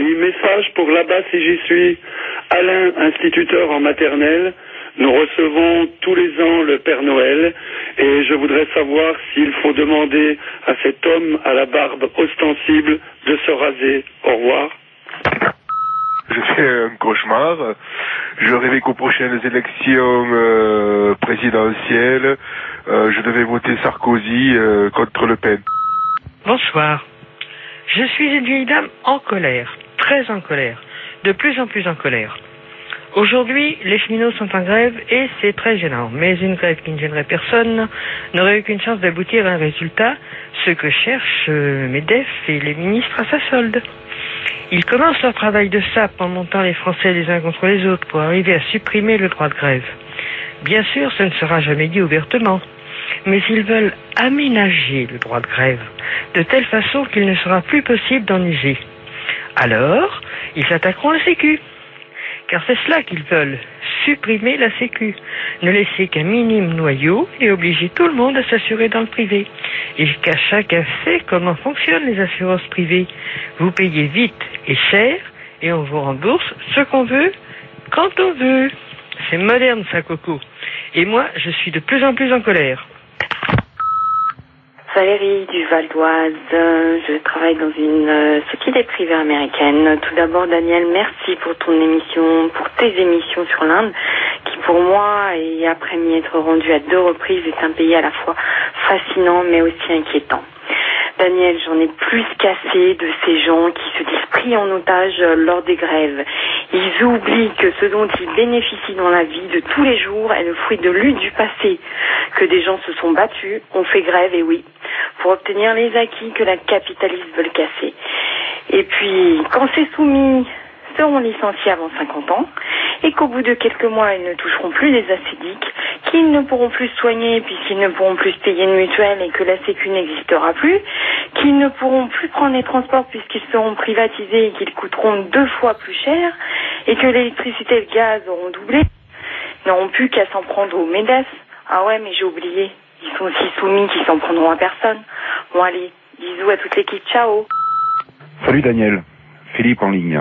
Oui, message pour là-bas si j'y suis. Alain, instituteur en maternelle. Nous recevons tous les ans le Père Noël et je voudrais savoir s'il faut demander à cet homme à la barbe ostensible de se raser. Au revoir. Je fais un cauchemar. Je rêvais qu'aux prochaines élections présidentielles, je devais voter Sarkozy contre Le Pen. Bonsoir. Je suis une vieille dame en colère, très en colère, de plus en plus en colère. Aujourd'hui, les cheminots sont en grève et c'est très gênant. Mais une grève qui ne gênerait personne n'aurait aucune chance d'aboutir à un résultat, ce que cherchent MEDEF et les ministres à sa solde. Ils commencent leur travail de sape en montant les Français les uns contre les autres pour arriver à supprimer le droit de grève. Bien sûr, ce ne sera jamais dit ouvertement, mais ils veulent aménager le droit de grève de telle façon qu'il ne sera plus possible d'en user. Alors, ils attaqueront la Sécu. Car c'est cela qu'ils veulent, supprimer la Sécu, ne laisser qu'un minime noyau et obliger tout le monde à s'assurer dans le privé. Et qu'à chacun sait comment fonctionnent les assurances privées. Vous payez vite et cher et on vous rembourse ce qu'on veut, quand on veut. C'est moderne ça, Coco. Et moi, je suis de plus en plus en colère. Valérie du Val d'Oise, je travaille dans une société privée américaine. Tout d'abord, Daniel, merci pour ton émission, pour tes émissions sur l'Inde, qui pour moi, et après m'y être rendu à 2 reprises, est un pays à la fois fascinant mais aussi inquiétant. Daniel, j'en ai plus qu'assez de ces gens qui se disent pris en otage lors des grèves. Ils oublient que ce dont ils bénéficient dans la vie de tous les jours est le fruit de luttes du passé, que des gens se sont battus, ont fait grève, et oui, pour obtenir les acquis que la capitaliste veut casser. Et puis, quand ces soumis seront licenciés avant 50 ans, et qu'au bout de quelques mois, ils ne toucheront plus les assédiques, qu'ils ne pourront plus se soigner puisqu'ils ne pourront plus se payer une mutuelle et que la Sécu n'existera plus, qu'ils ne pourront plus prendre les transports puisqu'ils seront privatisés et qu'ils coûteront 2 fois plus cher, et que l'électricité et le gaz auront doublé, ils n'auront plus qu'à s'en prendre aux MEDEF. Ah ouais, mais j'ai oublié, ils sont si soumis qu'ils s'en prendront à personne. Bon allez, bisous à toute l'équipe, ciao. Salut Daniel, Philippe en ligne.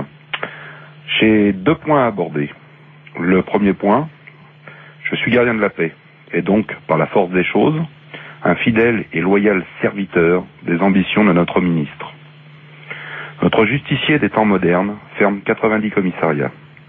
J'ai 2 points à aborder. Le premier point, je suis gardien de la paix, et donc, par la force des choses, un fidèle et loyal serviteur des ambitions de notre ministre. Notre justicier des temps modernes ferme 90 commissariats.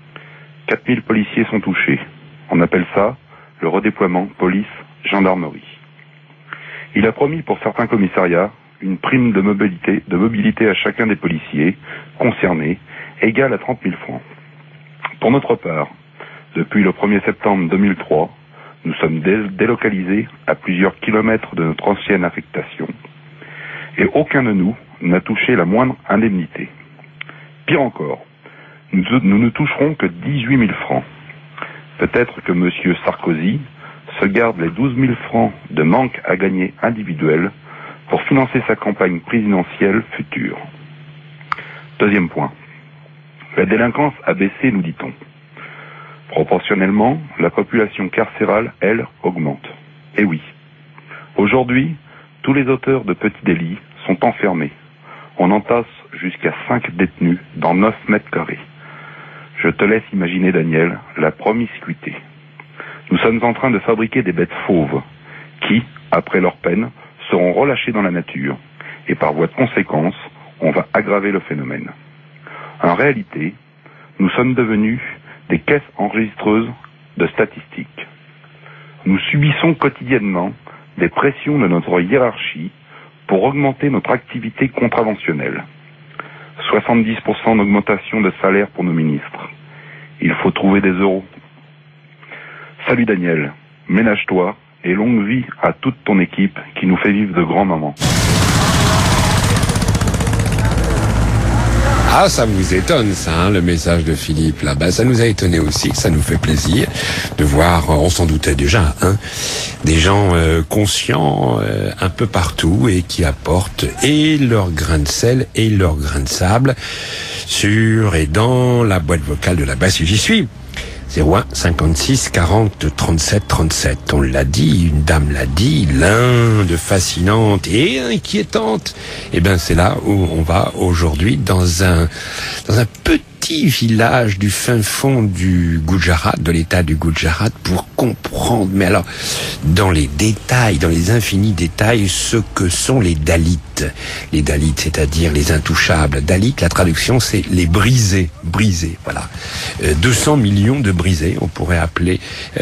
4000 policiers sont touchés. On appelle ça le redéploiement police-gendarmerie. Il a promis pour certains commissariats une prime de mobilité à chacun des policiers concernés, égale à 30 000 francs. Pour notre part, depuis le 1er septembre 2003, nous sommes délocalisés à plusieurs kilomètres de notre ancienne affectation et aucun de nous n'a touché la moindre indemnité. Pire encore, nous ne toucherons que 18 000 francs. Peut-être que M. Sarkozy se garde les 12 000 francs de manque à gagner individuel pour financer sa campagne présidentielle future. Deuxième point. La délinquance a baissé, nous dit-on. Proportionnellement, la population carcérale, elle, augmente. Et oui. Aujourd'hui, tous les auteurs de petits délits sont enfermés. On entasse jusqu'à 5 détenus dans 9 mètres carrés. Je te laisse imaginer, Daniel, la promiscuité. Nous sommes en train de fabriquer des bêtes fauves qui, après leur peine, seront relâchées dans la nature. Et par voie de conséquence, on va aggraver le phénomène. En réalité, nous sommes devenus des caisses enregistreuses de statistiques. Nous subissons quotidiennement des pressions de notre hiérarchie pour augmenter notre activité contraventionnelle. 70% d'augmentation de salaire pour nos ministres. Il faut trouver des euros. Salut Daniel, ménage-toi et longue vie à toute ton équipe qui nous fait vivre de grands moments. Ah, ça vous étonne, ça, hein, le message de Philippe, là. Ben, ça nous a étonné aussi, ça nous fait plaisir de voir, on s'en doutait déjà, hein, des gens conscients un peu partout et qui apportent et leur grain de sel et leur grain de sable sur et dans la boîte vocale de la basse, j'y suis. 01 56 40 37 37. On l'a dit, une dame l'a dit, l'Inde fascinante et inquiétante. Eh ben, c'est là où on va aujourd'hui dans un petit village du fin fond du Gujarat, de l'état du Gujarat, pour comprendre, mais alors, dans les détails, dans les infinis détails, ce que sont les Dalits. Les Dalits, c'est-à-dire les intouchables. Dalit, la traduction, c'est les brisés. Brisés, voilà. 200 millions de brisés, on pourrait appeler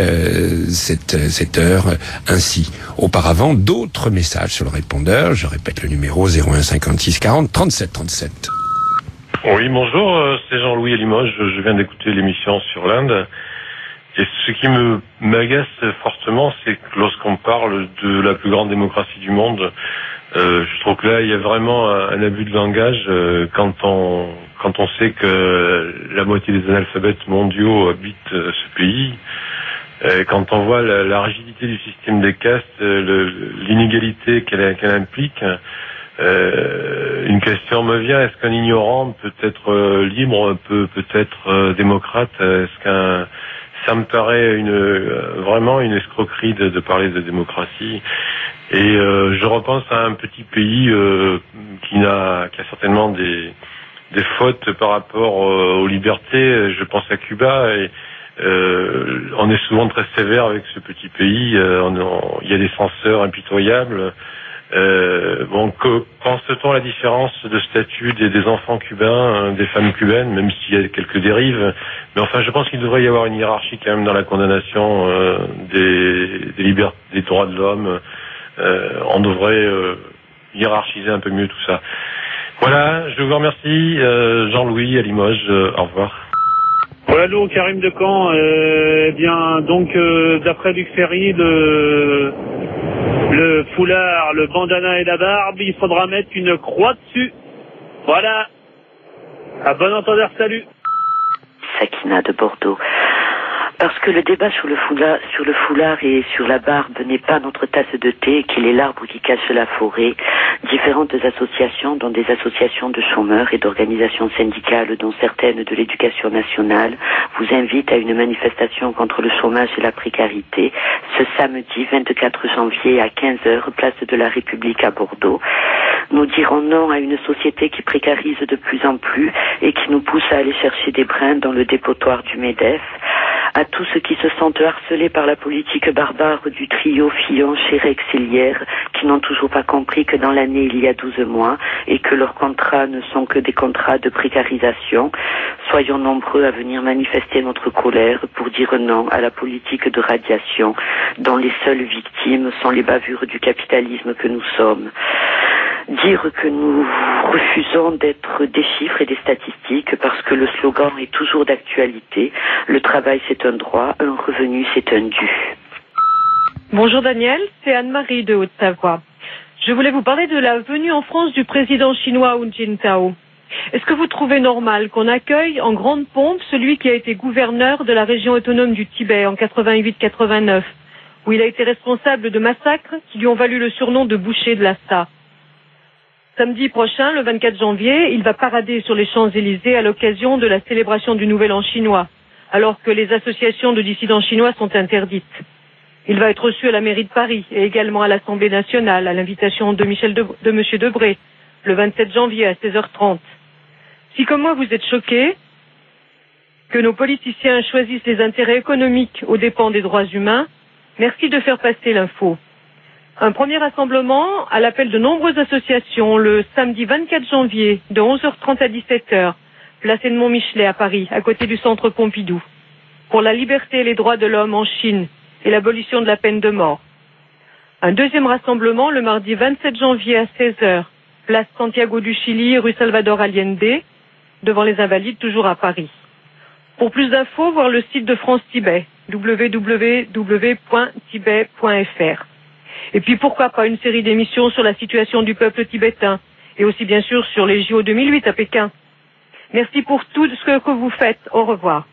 cette heure ainsi. Auparavant, d'autres messages sur le répondeur. Je répète le numéro 01 56 40 37 37. Oui, bonjour, c'est Jean-Louis à Limoges. Je viens d'écouter l'émission sur l'Inde. Et ce qui m'agace fortement, c'est que lorsqu'on parle de la plus grande démocratie du monde, je trouve que là, il y a vraiment un abus de langage quand on sait que la moitié des analphabètes mondiaux habitent ce pays. Quand on voit la rigidité du système des castes, l'inégalité qu'elle implique, une question me vient: est-ce qu'un ignorant peut être libre, peut être démocrate? Ça me paraît vraiment une escroquerie de parler de démocratie. Et je repense à un petit pays qui a certainement des fautes par rapport aux libertés. Je pense à Cuba, et on est souvent très sévère avec ce petit pays. Il y a des censeurs impitoyables. Pense-t-on à la différence de statut des enfants cubains, des femmes cubaines, même s'il y a quelques dérives? Mais enfin, je pense qu'il devrait y avoir une hiérarchie quand même dans la condamnation des libertés, des droits de l'homme. On devrait hiérarchiser un peu mieux tout ça. Voilà, je vous remercie. Jean-Louis à Limoges, au revoir. Voilà, allô, Karim de Caen. Bien, donc, d'après Luc Ferry, le foulard, le bandana et la barbe, il faudra mettre une croix dessus. Voilà. À bon entendeur, salut. Sakina de Bordeaux. Parce que le débat sur le foulard et sur la barbe n'est pas notre tasse de thé, qu'il est l'arbre qui cache la forêt, différentes associations, dont des associations de chômeurs et d'organisations syndicales, dont certaines de l'éducation nationale, vous invitent à une manifestation contre le chômage et la précarité ce samedi 24 janvier à 15h, place de la République à Bordeaux. Nous dirons non à une société qui précarise de plus en plus et qui nous pousse à aller chercher des brins dans le dépotoir du MEDEF. À tous ceux qui se sentent harcelés par la politique barbare du trio Fillon, Chérec, Célière, qui n'ont toujours pas compris que dans l'année il y a 12 mois et que leurs contrats ne sont que des contrats de précarisation. Soyons nombreux à venir manifester notre colère pour dire non à la politique de radiation dont les seules victimes sont les bavures du capitalisme que nous sommes. Dire que nous refusons d'être des chiffres et des statistiques parce que le slogan est toujours d'actualité. Le travail c'est un droit, un revenu c'est un dû. Bonjour Daniel, c'est Anne-Marie de Haute-Savoie. Je voulais vous parler de la venue en France du président chinois Hu Jintao. Est-ce que vous trouvez normal qu'on accueille en grande pompe celui qui a été gouverneur de la région autonome du Tibet en 88-89, où il a été responsable de massacres qui lui ont valu le surnom de boucher de Lhasa? Samedi prochain, le 24 janvier, il va parader sur les Champs-Élysées à l'occasion de la célébration du Nouvel An chinois, alors que les associations de dissidents chinois sont interdites. Il va être reçu à la mairie de Paris et également à l'Assemblée nationale à l'invitation de M. Debré, le 27 janvier à 16h30. Si comme moi vous êtes choqués que nos politiciens choisissent les intérêts économiques aux dépens des droits humains, merci de faire passer l'info. Un premier rassemblement à l'appel de nombreuses associations le samedi 24 janvier de 11h30 à 17h, place Edmond-Michelet à Paris, à côté du centre Pompidou, pour la liberté et les droits de l'homme en Chine et l'abolition de la peine de mort. Un deuxième rassemblement le mardi 27 janvier à 16h, place Santiago du Chili, rue Salvador Allende, devant les Invalides, toujours à Paris. Pour plus d'infos, voir le site de France Tibet, www.tibet.fr. Et puis pourquoi pas une série d'émissions sur la situation du peuple tibétain, et aussi bien sûr sur les JO 2008 à Pékin. Merci pour tout ce que vous faites. Au revoir.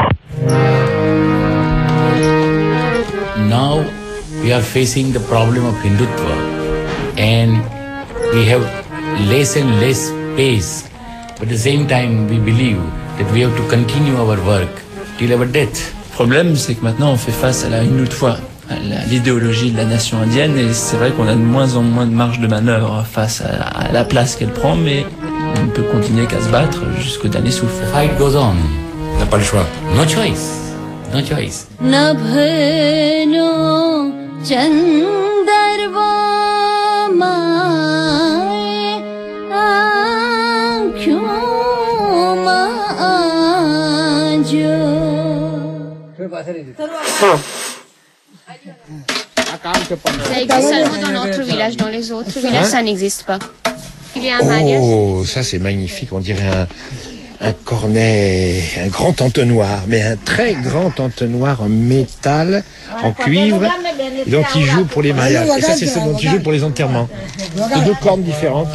Now we are facing the problem of Hindutva, and we have less and less space. But at the same time, we believe that we have to continue our work till our death. problème, c'est que maintenant on fait face une autre fois à l'idéologie de la nation indienne, et c'est vrai qu'on a de moins en moins de marge de manœuvre face à la place qu'elle prend, mais on ne peut continuer qu'à se battre jusqu'au dernier souffle. Fight goes on. On n'a pas le choix. No choice. No choice. Ça existe seulement dans notre village, dans les autres villages, ça n'existe pas. Il y a un mariage. Oh, ça c'est magnifique, on dirait un cornet, un grand entonnoir, mais un très grand entonnoir en métal, en cuivre, et donc il joue pour les mariages. Et ça c'est ce dont il joue pour les enterrements. C'est deux cordes différentes.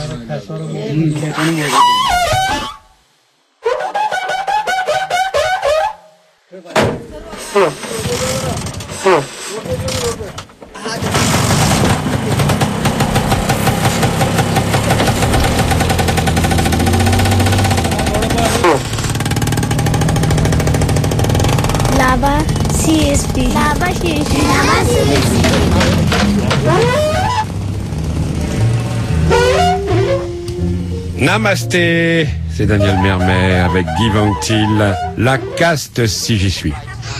Lava CSP. Lava CSP. Lava CSP. Namasté, c'est Daniel Mermet avec Guy Vanctil, la caste si j'y suis.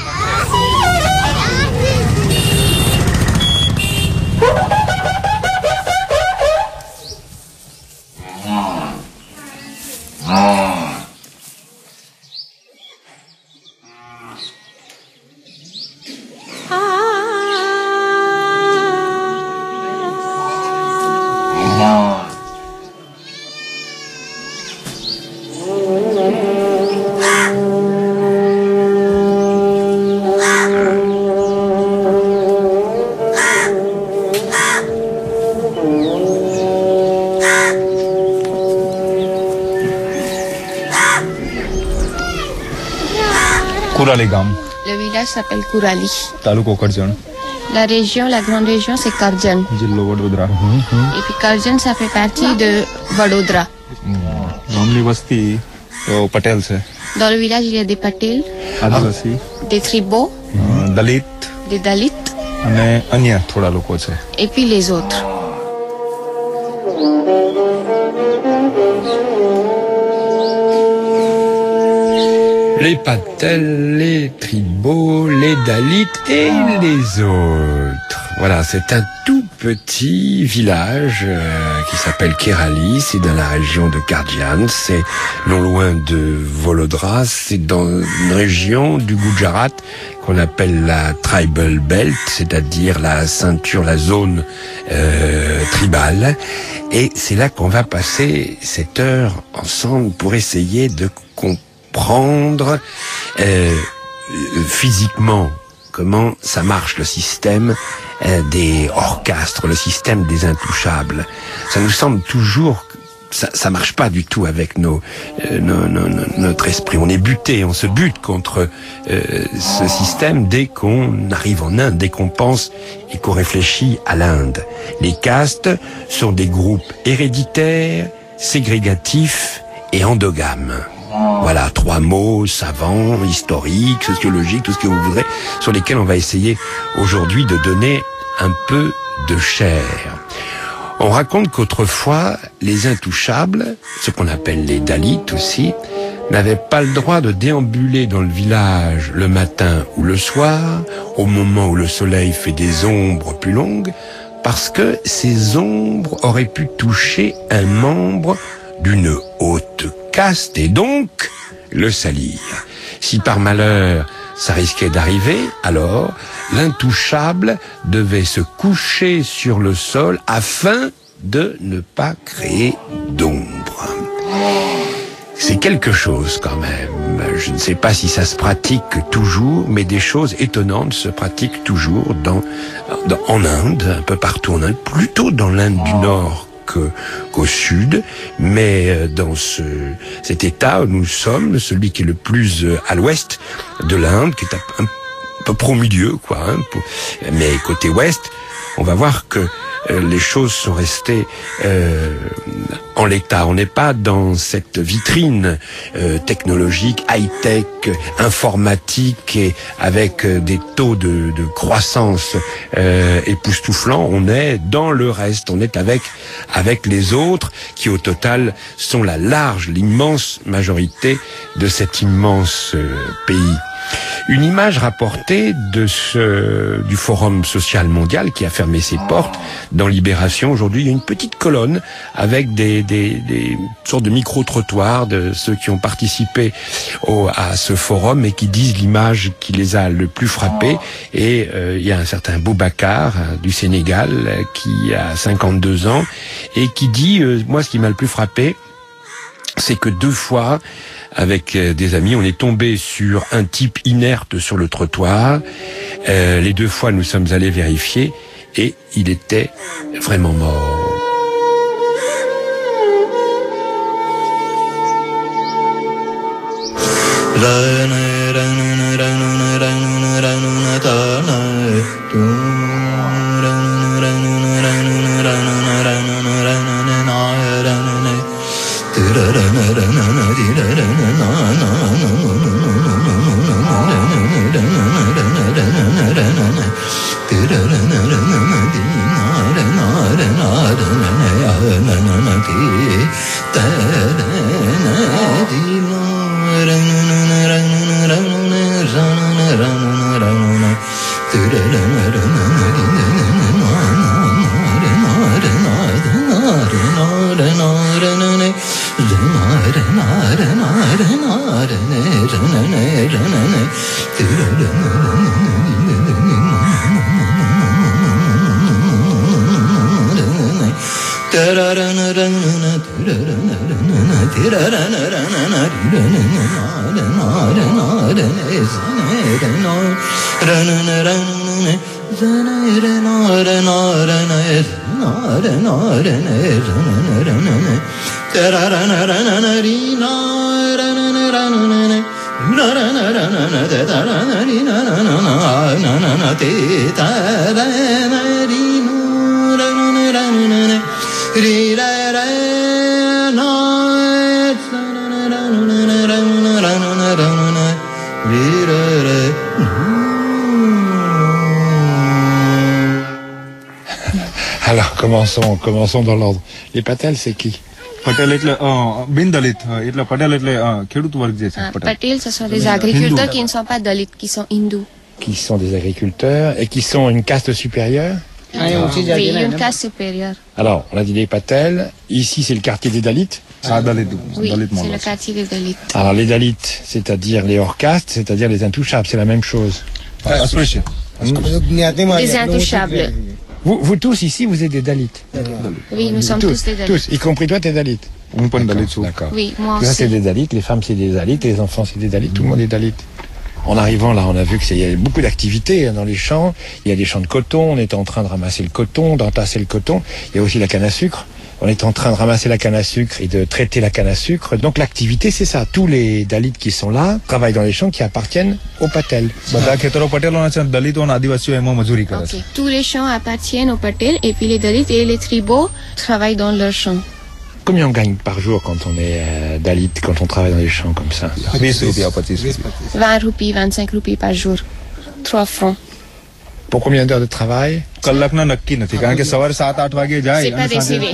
Le village s'appelle Kurali. Taluko Karjan. La région, la grande région, c'est Karjan. Jillo Vadodara. Et puis Karjan, ça fait partie de Vadodara. Normally Vasti Patel se. Dans le village, il y a des Patels, Adivasi, des tribaux, Dalit, des Dalits, અને અન્ય થોડા લોકો છે. et puis les autres. Les Patels, les tribaux, les Dalits et les autres. Voilà, c'est un tout petit village qui s'appelle Kerali, c'est dans la région de Karjan, c'est non loin de Volodra, c'est dans une région du Gujarat qu'on appelle la Tribal Belt, c'est-à-dire la ceinture, la zone tribale. Et c'est là qu'on va passer cette heure ensemble pour essayer de comprendre physiquement comment ça marche le système des orchestres, le système des intouchables. Ça nous semble toujours ça marche pas du tout avec notre esprit. On est buté, on se bute contre ce système dès qu'on arrive en Inde, dès qu'on pense et qu'on réfléchit à l'Inde. Les castes sont des groupes héréditaires, ségrégatifs et endogames. Voilà, 3 mots savants, historiques, sociologiques, tout ce que vous voudrez, sur lesquels on va essayer aujourd'hui de donner un peu de chair. On raconte qu'autrefois, les intouchables, ce qu'on appelle les Dalits aussi, n'avaient pas le droit de déambuler dans le village le matin ou le soir, au moment où le soleil fait des ombres plus longues, parce que ces ombres auraient pu toucher un membre d'une haute caste et donc le salir. Si par malheur ça risquait d'arriver, alors l'intouchable devait se coucher sur le sol afin de ne pas créer d'ombre. C'est quelque chose quand même. Je ne sais pas si ça se pratique toujours, mais des choses étonnantes se pratiquent toujours en Inde, un peu partout en Inde, plutôt dans l'Inde du Nord qu'au sud, mais dans cet état où nous sommes, celui qui est le plus à l'ouest de l'Inde, qui est un peu pro milieu, quoi, mais côté ouest, on va voir que les choses sont restées en l'état. On n'est pas dans cette vitrine technologique, high-tech, informatique et avec des taux de croissance époustouflants. On est dans le reste, on est avec les autres qui au total sont l'immense majorité de cet immense pays. Une image rapportée du Forum social mondial qui a fermé ses portes dans Libération. Aujourd'hui, il y a une petite colonne avec des sortes de micro-trottoirs de ceux qui ont participé à ce forum et qui disent l'image qui les a le plus frappés. Et il y a un certain Boubacar du Sénégal qui a 52 ans et qui dit, moi ce qui m'a le plus frappé, c'est que 2 fois, avec des amis, on est tombé sur un type inerte sur le trottoir. Les 2 fois, nous sommes allés vérifier et il était vraiment mort. Alors, commençons dans l'ordre. Les Patel, c'est qui? Patel એટલે બિન દલિત એટલે પટેલ એટલે ખેડૂત વર્ગ જે છે Patel, ce sont des agriculteurs qui ne sont pas dalits, qui sont hindous. Qui sont des agriculteurs et qui sont une caste supérieure? Oui, une caste supérieure. Alors, on a dit les Patel. Ici, c'est le quartier des Dalits. Oui, c'est le quartier des dalits. Alors, les Dalits, c'est-à-dire les hors castes, c'est-à-dire les intouchables, c'est la même chose. Les intouchables. Vous tous ici, vous êtes des Dalits. Oui, nous sommes tous des dalits. Tous, y compris toi, t'es Dalit. D'accord. Oui, moi Tout ça, c'est aussi. des Dalits, les femmes, c'est des Dalits, les enfants, c'est des Dalits, tout le monde est Dalit. En arrivant là, on a vu qu'il y avait beaucoup d'activités dans les champs. Il y a des champs de coton, on est en train de ramasser le coton, d'entasser le coton. Il y a aussi la canne à sucre. On est en train de ramasser la canne à sucre et de traiter la canne à sucre. Donc l'activité, c'est ça. Tous les Dalits qui sont là travaillent dans les champs qui appartiennent aux Patel. Okay. Tous les champs appartiennent aux Patel et puis les dalits et les tribaux travaillent dans leurs champs. Combien on gagne par jour quand on est Dalit, quand on travaille dans les champs comme ça? 20 roupies, 25 roupies par jour. 3 francs. Pour combien d'heures de travail? C'est pas décidé.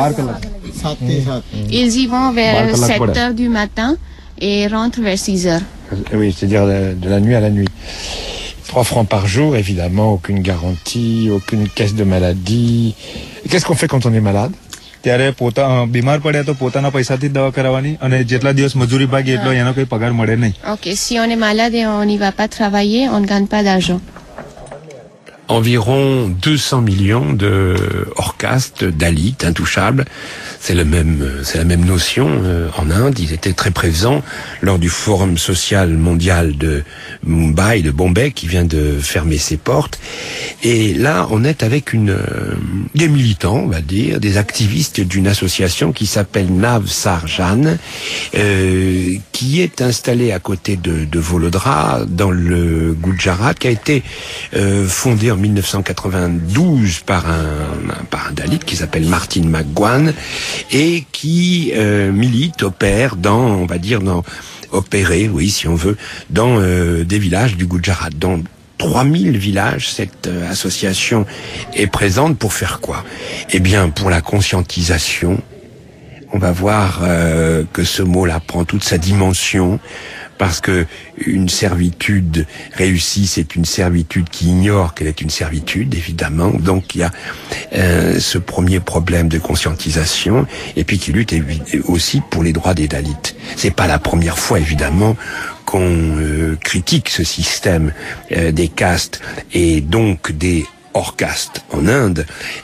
Ils y vont vers 7 heures du matin et rentrent vers 6 heures. Oui, c'est-à-dire de la nuit à la nuit. 3 francs par jour, évidemment, aucune garantie, aucune caisse de maladie. Et qu'est-ce qu'on fait quand on est malade? ત્યારે બીમાર પડ્યા તો પોતાના પૈસાથી જ દવા કરાવવાની અને જેટલા દિવસ મજૂરી ભાગે એટલો એનો કોઈ પગાર મળે નહીં. Ok, si on est malade et on n'y va pas travailler, on ne gagne pas d'argent. Environ 200 millions de hors-caste, Dalits, intouchables. C'est la même notion en Inde. Ils étaient très présents lors du Forum social mondial de Mumbai, de Bombay, qui vient de fermer ses portes. Et là, on est avec des militants, on va dire, des activistes d'une association qui s'appelle Nav Sarjan, qui est installée à côté de Volodra, dans le Gujarat, qui a été fondée en 1992 par un Dalit qui s'appelle Martin McGowan et qui opère opérer, oui, si on veut, dans des villages du Gujarat, dans 3000 villages. Cette association est présente pour faire quoi? Eh bien, pour la conscientisation. On va voir que ce mot-là prend toute sa dimension, parce que une servitude réussie, c'est une servitude qui ignore qu'elle est une servitude, évidemment. Donc il y a ce premier problème de conscientisation, et puis qui lutte aussi pour les droits des Dalits. C'est pas la première fois, évidemment, qu'on critique ce système des castes et donc des hors caste en Inde.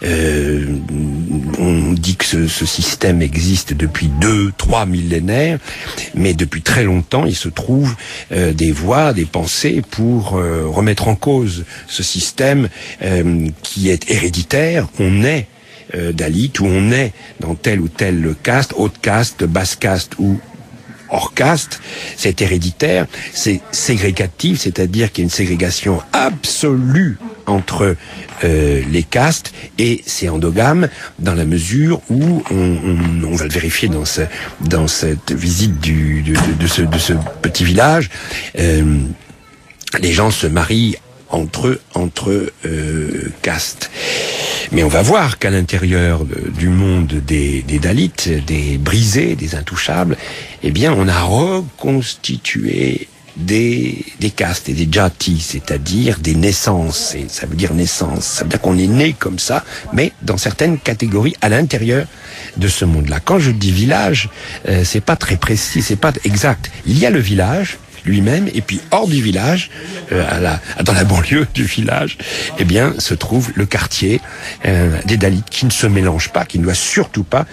On dit que ce système existe depuis 2-3 millénaires, mais depuis très longtemps, il se trouve des voies, des pensées pour remettre en cause ce système qui est héréditaire. On est Dalit ou on est dans telle ou telle caste, haute caste, basse caste ou hors caste. C'est héréditaire, c'est ségrégatif, c'est-à-dire qu'il y a une ségrégation absolue entre les castes, et c'est endogame dans la mesure où on va le vérifier dans cette visite de ce petit village. Les gens se marient entre castes. Mais on va voir qu'à l'intérieur du monde des Dalits, des brisés, des intouchables, eh bien, on a reconstitué des castes et des jatis, c'est-à-dire des naissances. Et ça veut dire naissance. Ça veut dire qu'on est né comme ça, mais dans certaines catégories à l'intérieur de ce monde-là. Quand je dis village, c'est pas très précis, c'est pas exact. Il y a le village lui-même, et puis hors du village, dans la banlieue du village, eh bien, se trouve le quartier des Dalits, qui ne se mélange pas, qui ne doit surtout pas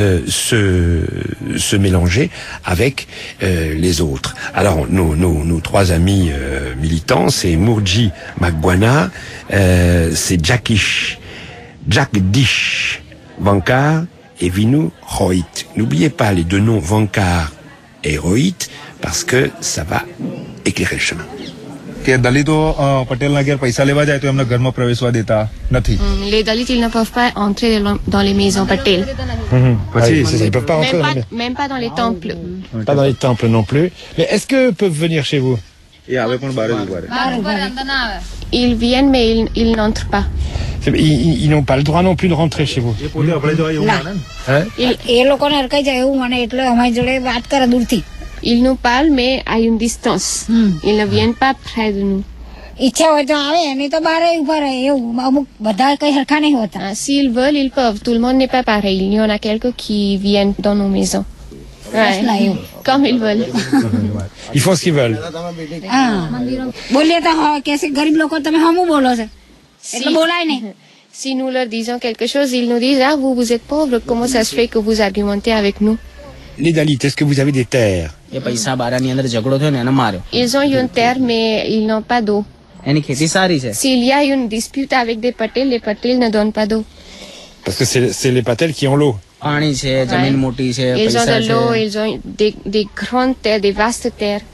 se mélanger avec les autres. Alors, nos trois amis militants, c'est Murji Magwana, c'est Jagdish Vankar et Vinu Rohit. N'oubliez pas les deux noms Vankar et Rohit, parce que ça va éclairer le chemin. કે દલિતો પટેલના ઘેર પૈસા લેવા જાય તો એમને ઘરમાં પ્રવેશવા દેતા નથી. Les Dalits, ils ne peuvent pas entrer dans les maisons Patel. Ils peuvent pas entrer même pas dans les temples. Pas dans les temples non plus. Mais est-ce que peuvent venir chez vous? Ils viennent, mais ils n'entrent pas. Ils n'ont pas le droit non plus de rentrer chez vous. Ils nous parlent, mais à une distance. Ils ne viennent pas près de nous. S'ils veulent, ils peuvent. Tout le monde n'est pas pareil. Il y en a quelques qui viennent dans nos maisons. Ouais. Comme ils veulent. Ils font ce qu'ils veulent. Si nous leur disons quelque chose, ils nous disent « Ah, vous êtes pauvres, comment ça se fait que vous argumentez avec nous ?» Les Dalits, est-ce que vous avez des terres? Ils ont une terre, mais ils n'ont pas d'eau. S'il y a une dispute avec les Patels ne donnent pas d'eau. Parce que c'est les Patels qui ont l'eau. Ouais. Ils ont de l'eau, ils ont des grandes terres, des vastes terres.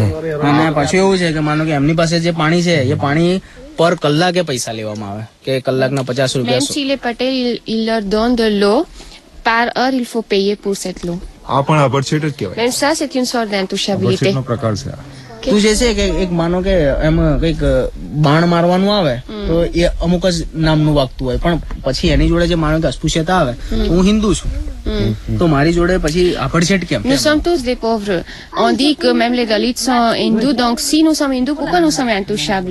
Même si les Patels, ils leur donnent de l'eau, par heure, il faut payer pour cette eau. Même ça, c'est une sorte d'intouchabilité. તું જે છે કે એક માનો કે એમ કઈક બાણ મારવાનું આવે તો એ અમુક જ નામનું વાગતું હોય, પણ પછી એની જોડે જે માનો કે અસ્પૃશ્યતા આવે તો હું હિન્દુ છું તો મારી જોડે પછી આપડછેટ કેમ? Nous sommes tous des pauvres. On dit que même les Dalits sont hindous, donc si nous sommes hindous, pourquoi nous sommes intouchables?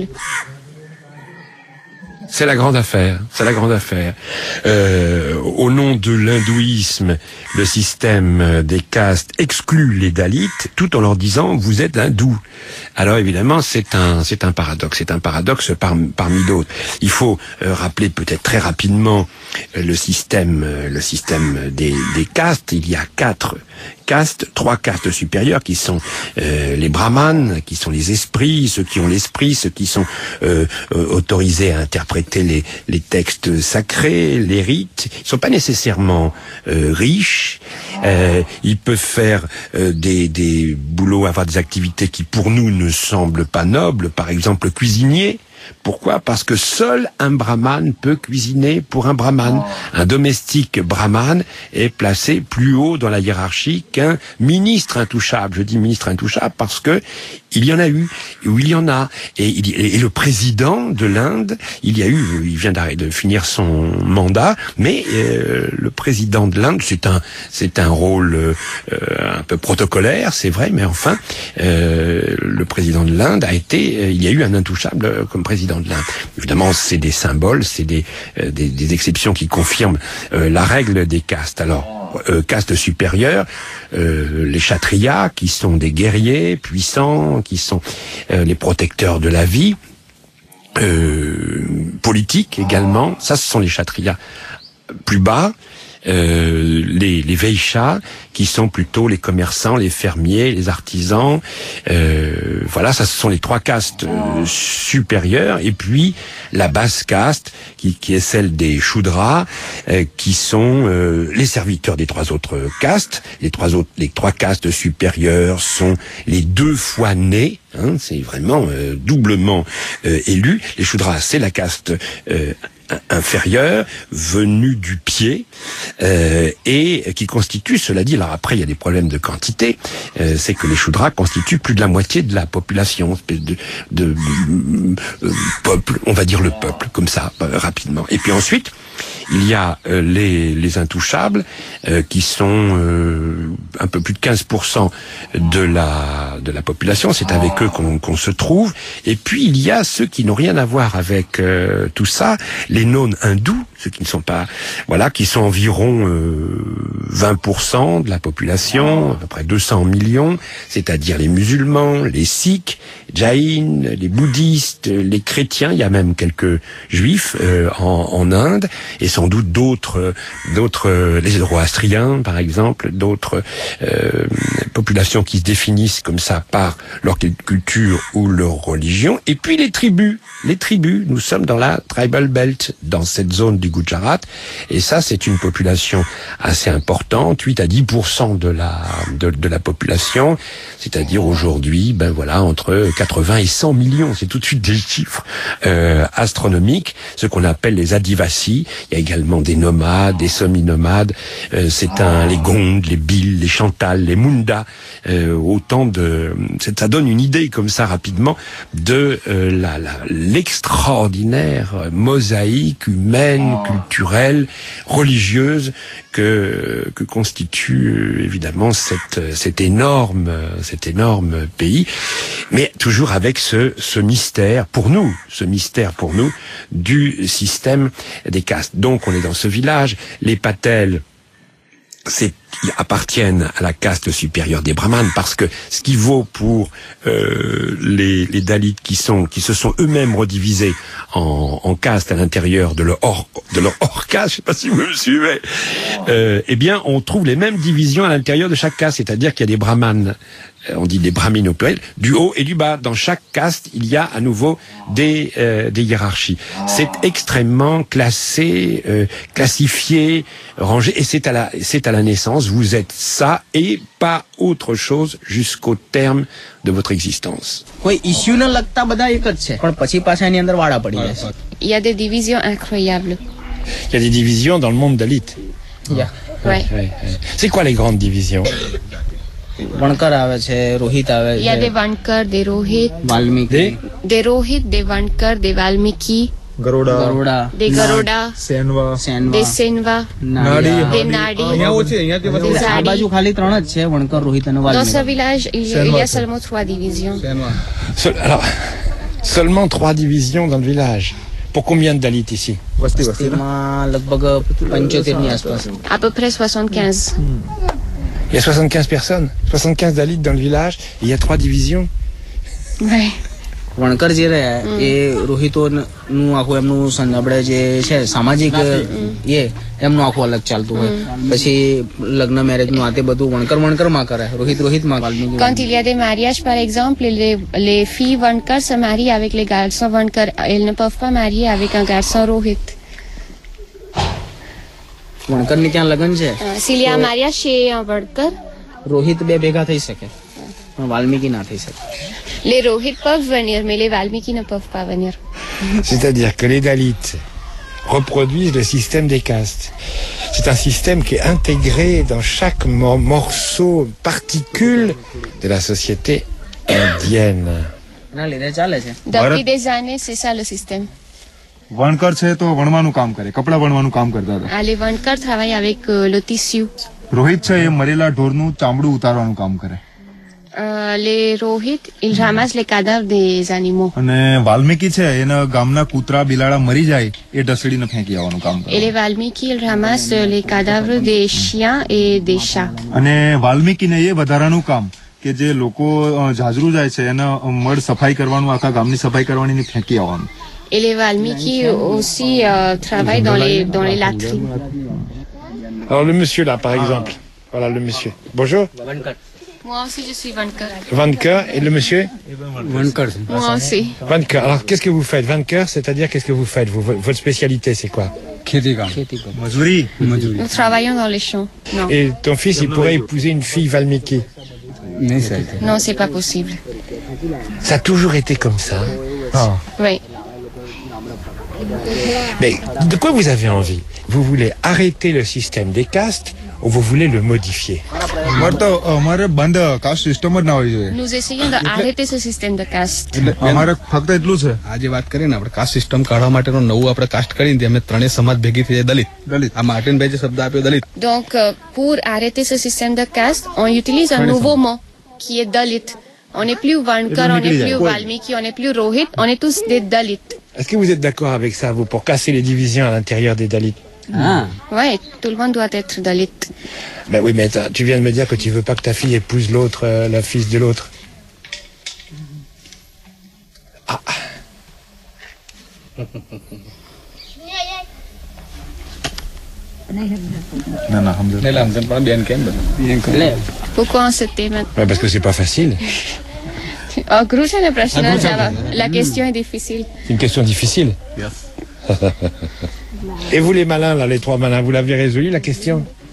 C'est la grande affaire, c'est la grande affaire. Au nom de l'hindouisme, le système des castes exclut les Dalits tout en leur disant vous êtes hindous. Alors évidemment c'est un paradoxe parmi d'autres. Il faut rappeler peut-être très rapidement le système des castes. Il y a 4 castes, 3 castes supérieures qui sont les brahmanes, qui sont les esprits, ceux qui ont l'esprit, ceux qui sont autorisés à interpréter les textes sacrés, les rites. Ils sont pas nécessairement riches. Ils peuvent faire des boulots, avoir des activités qui pour nous ne semblent pas nobles. Par exemple, cuisinier. Pourquoi? Parce que seul un brahmane peut cuisiner pour un brahmane. Un domestique brahmane est placé plus haut dans la hiérarchie qu'un ministre intouchable. Je dis ministre intouchable parce que il y en a eu, ou il y en a. Et le président de l'Inde, il vient de finir son mandat, mais le président de l'Inde, c'est un rôle un peu protocolaire, c'est vrai, mais enfin, le président de l'Inde il y a eu un intouchable comme président de l'Inde. Évidemment, c'est des symboles, c'est des exceptions qui confirment la règle des castes. Alors, caste supérieure, les kshatriyas, qui sont des guerriers puissants, qui sont les protecteurs de la vie, politiques également, ça ce sont les kshatriyas. Plus bas, les vaishyas, qui sont plutôt les commerçants, les fermiers, les artisans. Voilà, ça ce sont les trois castes supérieures. Et puis la basse caste, qui est celle des Shudras, qui sont les serviteurs des trois autres castes. Les trois castes supérieures sont les deux fois nés. C'est vraiment doublement élu. Les Shudras, c'est la caste inférieure, venue du pied, et qui constitue, cela dit, alors après il y a des problèmes de quantité, c'est que les Shudras constituent plus de la moitié de la population, espèce de peuple, on va dire le peuple, comme ça, rapidement. Et puis ensuite, il y a les intouchables, qui sont un peu plus de 15% de la population, c'est avec eux qu'on se trouve. Et puis il y a ceux qui n'ont rien à voir avec tout ça, les non-hindous, ceux qui ne sont pas, voilà, qui sont environ 20% de la population, à peu près 200 millions, c'est-à-dire les musulmans, les sikhs, jaïns, les bouddhistes, les chrétiens, il y a même quelques juifs en Inde, et sans doute d'autres, les zoroastriens par exemple, d'autres populations qui se définissent comme ça par leur culture ou leur religion. Et puis les tribus, nous sommes dans la tribal belt, dans cette zone du Gujarat, et ça c'est une population assez importante, 8 à 10% de la population, c'est-à-dire aujourd'hui, ben voilà, entre 80 et 100 millions, c'est tout de suite des chiffres astronomiques, ce qu'on appelle les Adivasi. Il y a également des nomades, des semi-nomades, les Gonds, les Bhils, les Chantal, les Mundas, ça donne une idée comme ça rapidement de l'extraordinaire mosaïque humaine, culturelle, religieuse que constitue évidemment cet énorme pays, mais toujours avec ce mystère pour nous du système des castes. Donc on est dans ce village, les Patels appartiennent à la caste supérieure des brahmanes, parce que ce qui vaut pour les Dalits qui se sont eux-mêmes redivisés en castes à l'intérieur de leur hors caste, je sais pas si vous me suivez, eh bien on trouve les mêmes divisions à l'intérieur de chaque caste, c'est-à-dire qu'il y a des brahmanes, on dit des brahmines au pluriel, du haut et du bas. Dans chaque caste, il y a à nouveau des hiérarchies. C'est extrêmement classé, classifié, rangé, et c'est à la naissance. Vous êtes ça et pas autre chose jusqu'au terme de votre existence. Oui, il y a des divisions incroyables. Il y a des divisions dans le monde dalit. Yeah. Ouais. C'est quoi les grandes divisions? Il y a des Vankar, des Rohit, des Rohit, des Vankar, des Valmiki, des Garuda, des Senva, des Nadi, des Zadi. Dans ce village, il y a seulement 3 divisions. Alors, seulement 3 divisions dans le village. Pour combien de Dalits ici? À peu près 75. Il y a 75 personnes, 75 Dalits dans le village, et il y a 3 divisions. Ouais. વણકર જે રહે એ રોહિતોનું આખું એમનું આપણે જે છે સામાજિક એ એમનું આખું અલગ ચાલતું હોય. પછી લગ્ન મેરેજનું આ તે બધું વણકરમાં કરે, રોહિતમાં. Quand il y a des mariages, par exemple, les filles Vankar se marient avec les garçons Vankar. Elles ne peuvent pas marier avec un garçon Rohit. વણકરની ત્યાં લગ્ન છે. S'il y a un mariage chez un Vankar, Rohit બે ભેગા થઈ શકે, પણ વાલ્મીકી ના થઈ શકે. Les Rohit peuvent venir, mais les Valmiki ne peuvent pas venir. C'est-à-dire que les Dalits reproduisent le système des castes. C'est un système qui est intégré dans chaque morceau, particule de la société indienne. Depuis des années, c'est ça le système. વણકર છે તો વણવાનું કામ કરે, કપડા વણવાનું કામ કરતા હતા. Les વણકર travaillent avec le tissu. Rohit છે એ મરેલા ઢોરનું ચામડું ઉતારવાનું કામ કરે. Les Rohit, ils ramassent les cadavres des animaux. અને વાલ્મીકી છે એને ગામના કૂતરા બિલાડા મરી જાય એ ઢસડીને ફેંકી આવવાનું કામ કરે. Et les Valmiki, ils ramassent les cadavres des chiens et des chats. અને વાલ્મીકીને એ વધારાનું કામ કે જે લોકો જાજરૂ જાય છે એને મળ સફાઈ કરવાનું, આખા ગામની સફાઈ કરવાની ને ફેંકી આવવાનું. Et les Valmiki aussi travaillent dans les latrines. Alors le monsieur là par exemple, voilà le monsieur. Bonjour. Moi aussi je suis Vankar. Vankar et le monsieur Vankar. Moi aussi. Vankar. Alors qu'est-ce que vous faites? Vankar, c'est-à-dire qu'est-ce que vous faites? Votre spécialité c'est quoi? Nous travaillons dans les champs. Non. Et ton fils il pourrait épouser une fille Valmiki? Non, c'est pas possible. Ça a toujours été comme ça. Ah. Oui. Mais de quoi vous avez envie? Vous voulez arrêter le système des castes ou vous voulez le modifier? Nous essayons d'arrêter ce système de caste. આજે વાત કરીએ ને આપણે cast system કાઢવા માટેનો નવું આપણે કાસ્ટ કરીને અમે ત્રણેય સમાજ ભેગી થઈ જાય દલિત. આ માર્ટિનભાઈ જે શબ્દ આપ્યો દલિત. Donc pour arrêter ce système de caste, on utilise un nouveau mot qui est dalit. On n'est plus Vankar, on n'est plus Valmiki, on n'est plus Rohit, on est tous des Dalits. Est-ce que vous êtes d'accord avec ça, vous, pour casser les divisions à l'intérieur des Dalits? Oui, tout le monde doit être Dalit. Ben oui, mais tu viens de me dire que tu veux pas que ta fille épouse l'autre, la fille de l'autre. Ah. Pourquoi on se tait maintenant? Parce que c'est pas facile. La question est difficile. C'est une question difficile. Et vous les malins, là, les trois malins, vous l'avez résolu la question?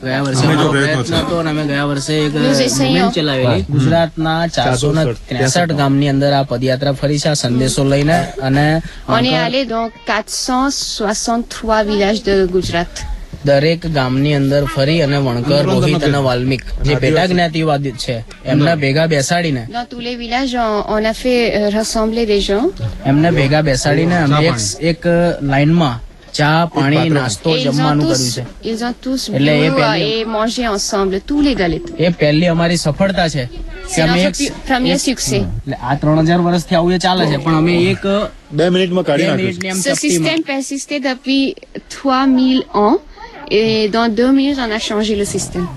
Nous essayons. ગુજરાતના 463 ગામની અંદર આ પદયાત્રા ફરી છે, સંદેશો લઈને. અને on est allé dans 463 villages de Gujarat. દરેક ગામની અંદર ફરી અને વણકર, રોહિત અને વાલ્મીક જે પેટા જ્ઞાતિવાદી છે એમને ભેગા બેસાડીને dans tous les villages on a fait rassembler des gens. એમને ભેગા બેસાડીને અમે એક લાઈનમાં ચા, પાણી, નાસ્તો, જમવાનું કર્યું છે. Ils ont tous bu et mangé ensemble, tous les Dalits. એ પહેલી અમારી સફળતા છે કે અમે એક premier succès. આ 3000 વર્ષથી આવું એ ચાલે છે પણ અમે એક 2 મિનિટમાં કાઢી નાખ્યું. Ce système persistait depuis 3000 ans. Et dans 2 minutes, on a changé le système.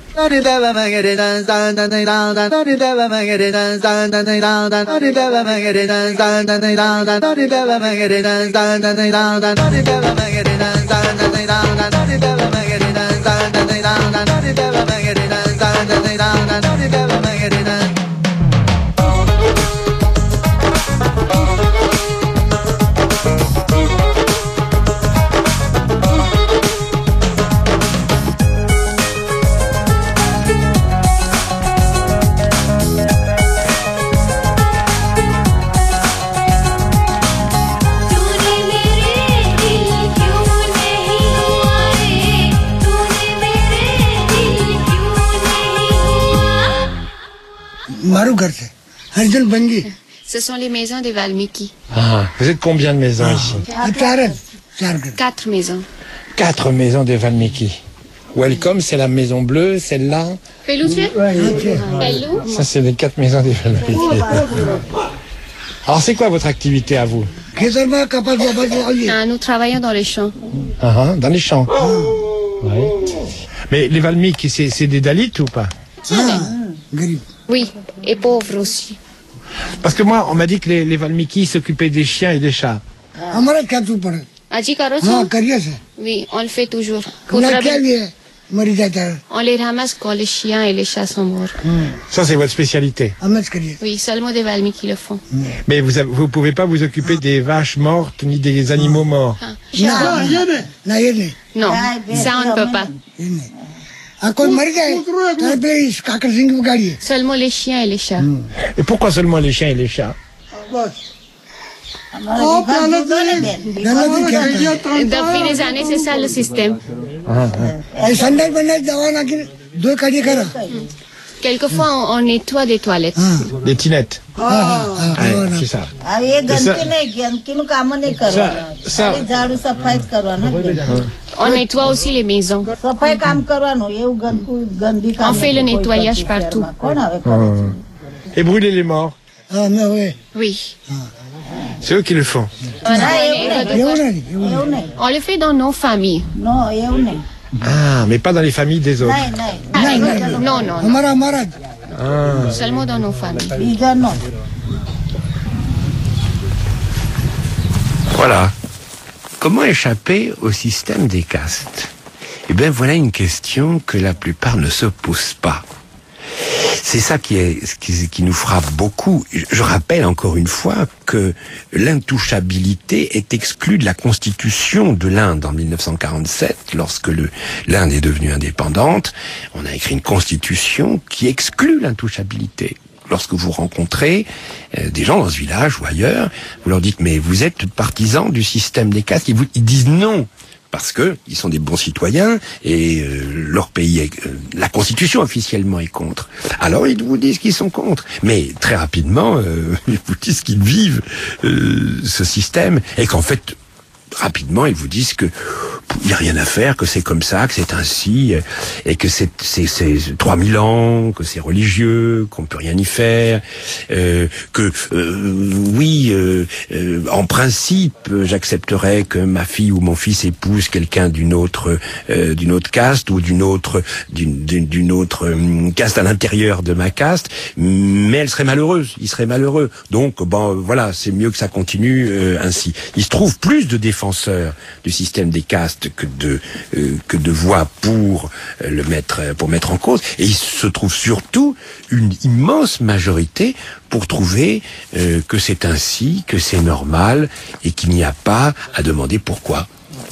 Ce sont les maisons des Valmiki. Ah, vous êtes combien de maisons ici? 4 maisons. 4 maisons des Valmiki. Welcome, c'est la maison bleue, celle-là. Peluche? Ça, c'est les 4 maisons des Valmiki. Alors, c'est quoi votre activité à vous? Nous travaillons dans les champs. Dans les champs. Ouais. Mais les Valmiki, c'est des Dalits ou pas? Oui, et pauvres aussi. Parce que moi, on m'a dit que les Valmiki s'occupaient des chiens et des chats. Aji karo છો? Oui, on le fait toujours. On les ramasse quand les chiens et les chats sont morts. Ça, c'est votre spécialité? Oui, seulement des Valmiki le font. Mais vous pouvez pas vous occuper des vaches mortes ni des animaux morts? Non, ça on ne peut pas. Seulement les chiens et les chats. Et pourquoi seulement les chiens et les chats? Depuis des années, c'est ça le système. Quelquefois, on nettoie des toilettes. Des tinettes. C'est ça. On nettoie aussi les maisons. On fait le nettoyage partout. Et brûler les morts. Oui. C'est eux qui le font. On le fait dans nos familles. Ah, mais pas dans les familles des autres. Non. Seulement dans nos familles. Voilà. Comment échapper au système des castes? Eh bien, voilà une question que la plupart ne se posent pas. C'est ça qui nous frappe beaucoup. Je rappelle encore une fois que l'intouchabilité est exclue de la constitution de l'Inde en 1947, lorsque l'Inde est devenue indépendante. On a écrit une constitution qui exclut l'intouchabilité. Lorsque vous rencontrez des gens dans ce village ou ailleurs, vous leur dites « mais vous êtes partisans du système des castes ?» Ils disent non. Parce que ils sont des bons citoyens et leur pays, la Constitution officiellement est contre. Alors ils vous disent qu'ils sont contre, mais très rapidement ils vous disent qu'ils vivent ce système et qu'en fait rapidement ils vous disent que il n'y a rien à faire, que c'est comme ça, que c'est ainsi, et que c'est 3000 ans, que c'est religieux, qu'on peut rien y faire, en principe, j'accepterais que ma fille ou mon fils épouse quelqu'un d'une autre caste ou d'une autre caste à l'intérieur de ma caste, mais elle serait malheureuse, il serait malheureux. Donc voilà, c'est mieux que ça continue ainsi. Il se trouve plus de défenseurs du système des castes que de voix pour mettre en cause, et il se trouve surtout une immense majorité pour trouver que c'est ainsi, que c'est normal et qu'il n'y a pas à demander pourquoi.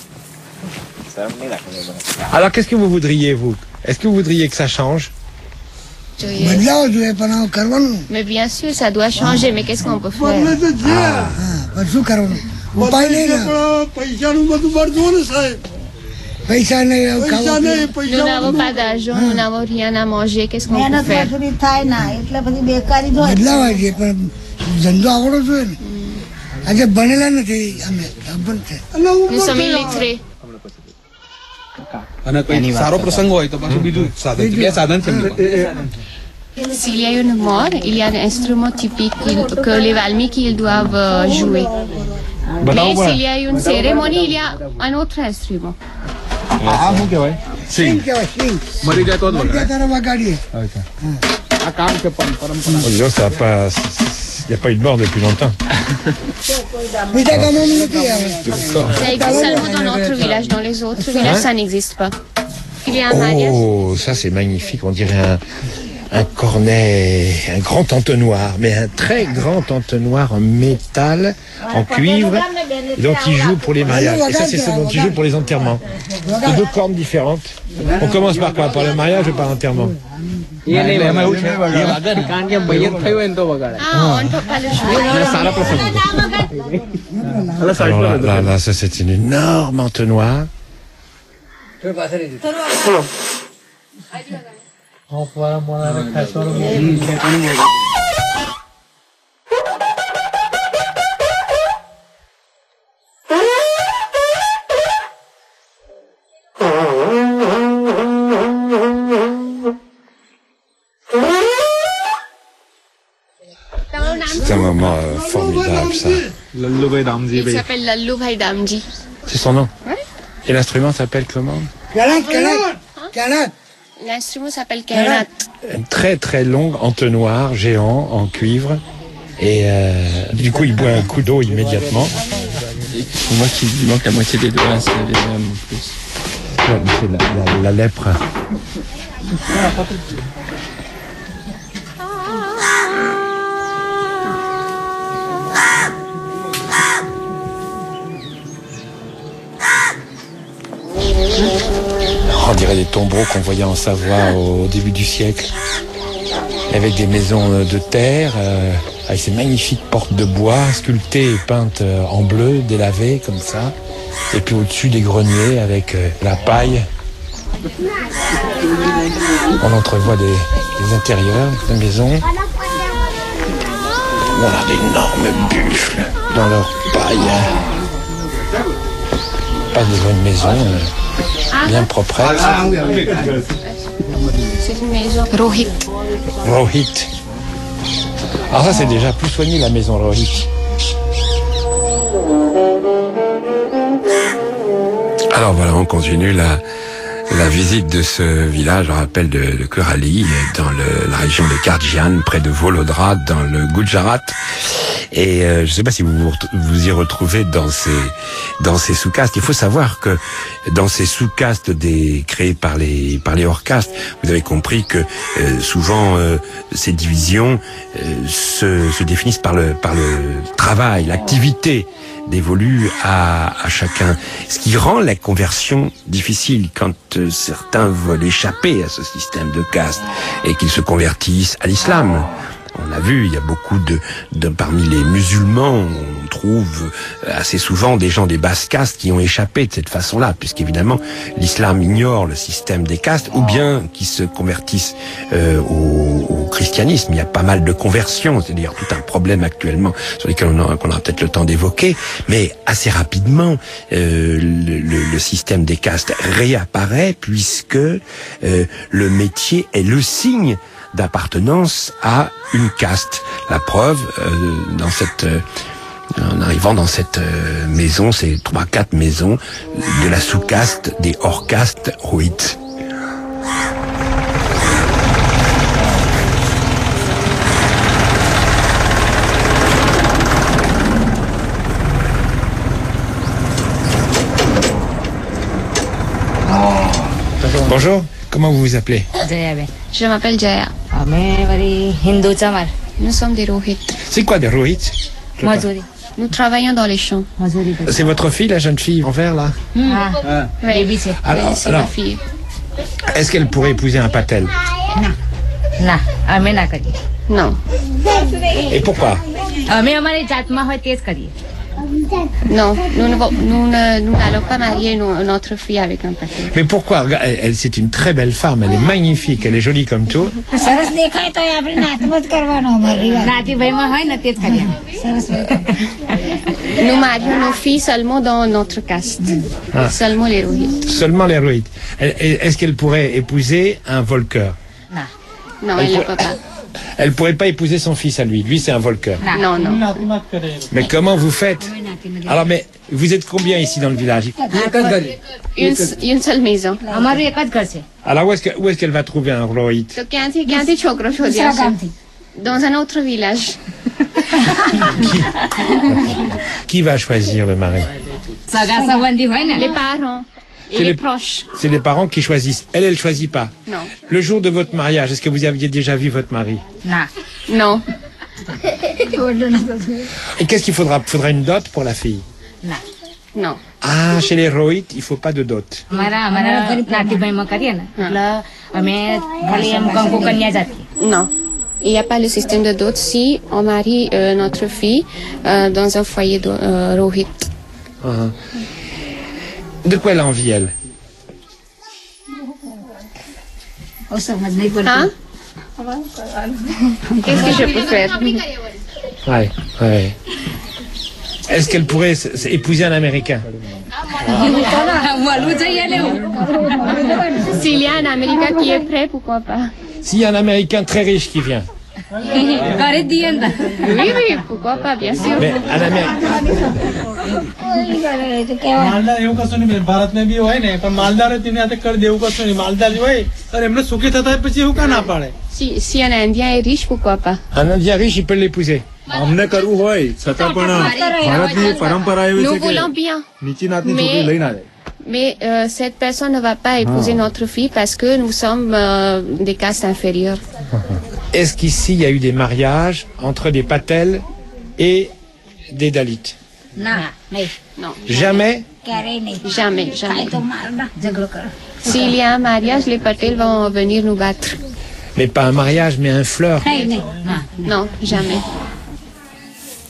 Alors qu'est-ce que vous voudriez, vous? Est-ce que vous voudriez que ça change? Mais bien sûr, ça doit changer, mais qu'est-ce qu'on peut faire? Nous n'avons pas d'argent, nous n'avons rien à manger, qu'est-ce qu'on peut faire? Nous sommes illettrés. S'il y a une mort, il y a un instrument typique que les Valmiki doivent jouer. Mais s'il y a une cérémonie, il y a un autre instrument. Il n'y a pas eu de mort depuis longtemps. Ça existe seulement dans notre village, dans les autres villages, ça n'existe pas. Il y a un mariage. Oh, ça c'est magnifique, on dirait un cornet, un grand entonnoir, mais un très grand entonnoir en métal, en cuivre, dont ils jouent pour les mariages. Et ça, c'est ce dont ils jouent pour les enterrements. C'est deux cornes différentes. On commence par quoi? Par le mariage ou par l'enterrement? Ah, on ne peut pas le jouer. Alors là, ça c'est une énorme entonnoir. C'est un moment formidable, ça. Il s'appelle Lallu Bhai Damji. C'est son nom? Oui. Et l'instrument s'appelle comment? L'instrument s'appelle Kainat. Un très très long entonnoir géant en cuivre. Et du coup, il boit un coup d'eau immédiatement. Moi qui lui manque la moitié des doigts, c'est vraiment plus. C'est la lèpre. On dirait des tombereaux qu'on voyait en Savoie au début du siècle, avec des maisons de terre, avec ces magnifiques portes de bois sculptées et peintes en bleu, délavées comme ça. Et puis au-dessus des greniers avec la paille. On entrevoit des intérieurs de maisons. Voilà d'énormes buffles dans leur paille. Pas besoin de maison, bien proprette. C'est une maison Rohit. Rohit. Alors ça c'est déjà plus soigné la maison Rohit. Alors voilà, on continue la visite de ce village, je rappelle, de Kurali, dans la région de Karjan, près de Volodra, dans le Gujarat. Et je ne sais pas si vous y retrouvez dans ces sous-castes. Il faut savoir que dans ces sous-castes créés par les hors-castes, vous avez compris que souvent ces divisions se définissent par le travail, l'activité dévolue à chacun. Ce qui rend la conversion difficile quand certains veulent échapper à ce système de caste et qu'ils se convertissent à l'islam. On a vu, il y a beaucoup parmi les musulmans, on trouve assez souvent des gens des basses castes qui ont échappé de cette façon-là, puisqu'évidemment l'islam ignore le système des castes, ou bien qui se convertissent au christianisme. Il y a pas mal de conversions, c'est d'ailleurs tout un problème actuellement sur lesquels on aura peut-être le temps d'évoquer, mais assez rapidement le système des castes réapparaît puisque le métier est le signe d'appartenance à une caste. La preuve, en arrivant dans cette maison, ces 3-4 maisons de la sous-caste des hors-castes Rohit. Bonjour, comment vous vous appelez? Je m'appelle Jaya. Nous sommes des Rohit. C'est quoi des Rohit? Nous travaillons dans les champs. C'est votre fille, la jeune fille en vert là? Oui, alors, c'est ma fille. Est-ce qu'elle pourrait épouser un Patel? Non. Et pourquoi? Non, nous n'allons pas marier notre fille avec un Patel. Mais pourquoi? Elle, c'est une très belle femme, elle est magnifique, elle est jolie comme tout. Nous marions nos filles seulement dans notre caste. Seulement les Rohit. Seulement les Rohit. Est-ce qu'elle pourrait épouser un voleur? Non, elle ne peut pas. Elle pourrait pas épouser son fils à lui. Lui, c'est un voleur. Non. Mais comment vous faites? Alors, mais vous êtes combien ici dans le village? Une seule maison. Alors, où est-ce qu'elle va trouver un Rohit? Dans un autre village. Qui va choisir le mari? Les parents. Et les proches. C'est les parents qui choisissent. Elle choisit pas. Non. Le jour de votre mariage, est-ce que vous aviez déjà vu votre mari? Non. Et qu'est-ce qu'il faudra? Faudra une dot pour la fille? Non. Ah, chez les Rohit, il faut pas de dot. Non. Il n'y a pas le système de dot si on marie notre fille dans un foyer de Rohit. De quoi elle a envie, elle? Hein? Qu'est-ce que je peux faire? Ouais. Est-ce qu'elle pourrait épouser un Américain? S'il y a un Américain qui est prêt, pourquoi pas? S'il y a un Américain très riche qui vient? Oui, pourquoi pas, bien sûr. Mais un Américain... Si un Indien est riche, pourquoi pas? Un Indien riche, il peut l'épouser. અમને કરવું હોય છતાં પણ ભારતની પરંપરા એવી છે કે નીચી નાતની છોકરી લઈ ના જાય. Mais cette personne ne va pas épouser notre fille parce que nous sommes des castes inférieures. Est-ce qu'ici il y a eu des mariages entre des Patels et des Dalits? Non. Jamais? Jamais. S'il y a un mariage, les Patels vont venir nous battre. Mais pas un mariage, mais un flirt. Non, jamais.